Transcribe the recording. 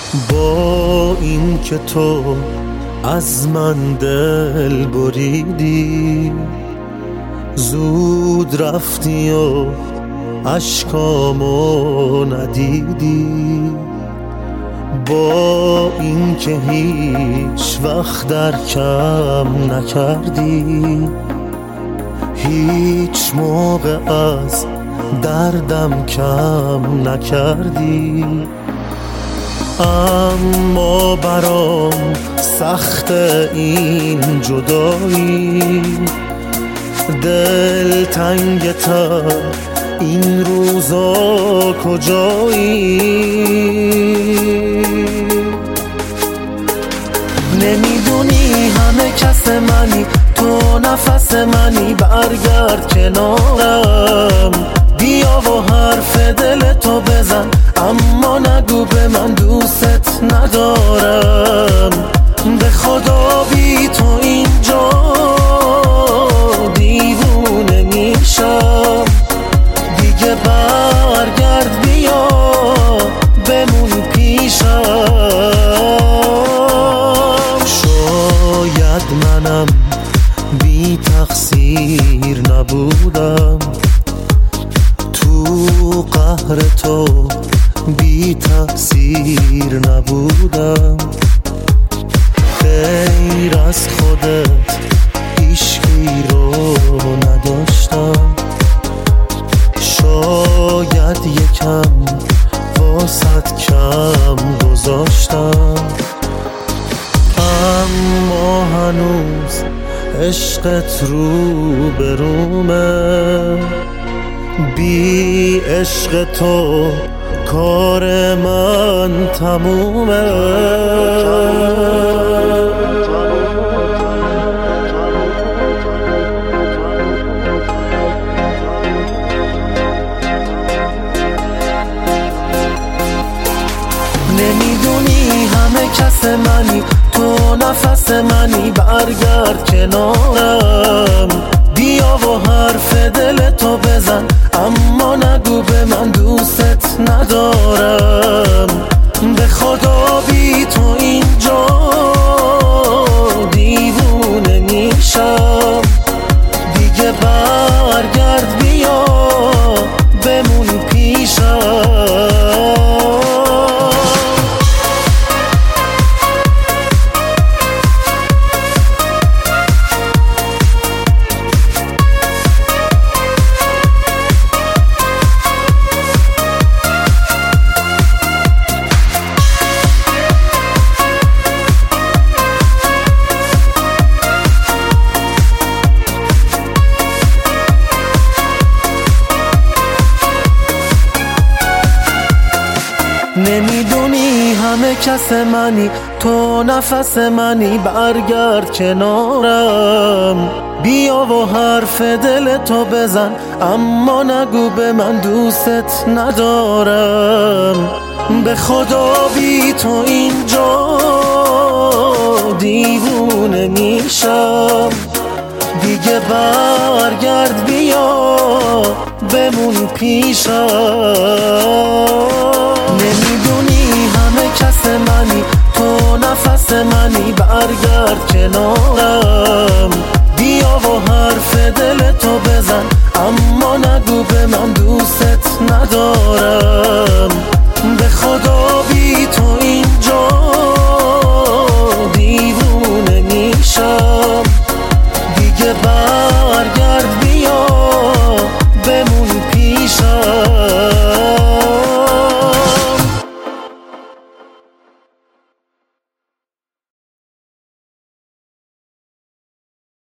با این که تو از من دل بریدی، زود رفتی و اشکامو ندیدی. با این که هیچ وقت در کم نکردی، هیچ موقع از دردم کم نکردی. اما برام سخت این جدایی، دل تنگتر این روزا کجایی؟ نمیدونی همه کس منی، تو نفس منی، برگرد کنارم، بیا و حرف دل تو بزن، اما نگو به من دوست ندارم. به خدا بی تو اینجا دیوونه میشم، دیگه برگرد بیا بمون پیشم. شاید منم بی تقصیر نبودم، تو قهر تو بی تقصیر نبودم. غیر از خودت هیچکی رو نداشتم، شاید یکم واسط کم گذاشتم. اما هنوز عشقت رو برومه، بی عشق تو کار من تمومه. نمیدونی همه کس منی، تو نفس منی، برگرد کنارم، بیا و حرف دل تو بزن، اما نگو به من دوست ندارم. به خدا بی تو اینجا دیوونه میشم، دیگه برگرد بیا بمون پیشم. نمیدونی همه کس منی، تو نفس منی، برگرد کنارم، بیا و حرف دل تو بزن، اما نگو به من دوست ندارم. به خدا بی تو اینجا دیوونه میشم، دیگه برگرد بیا بمون پیشم. نمیدونی همه کس منی، تو نفس منی، برگرد کنارم، بیا و حرف دل تو بزن، اما نگو به من دوست ندارم. به خدا بی تو اینجا دیوونه میشم، دیگه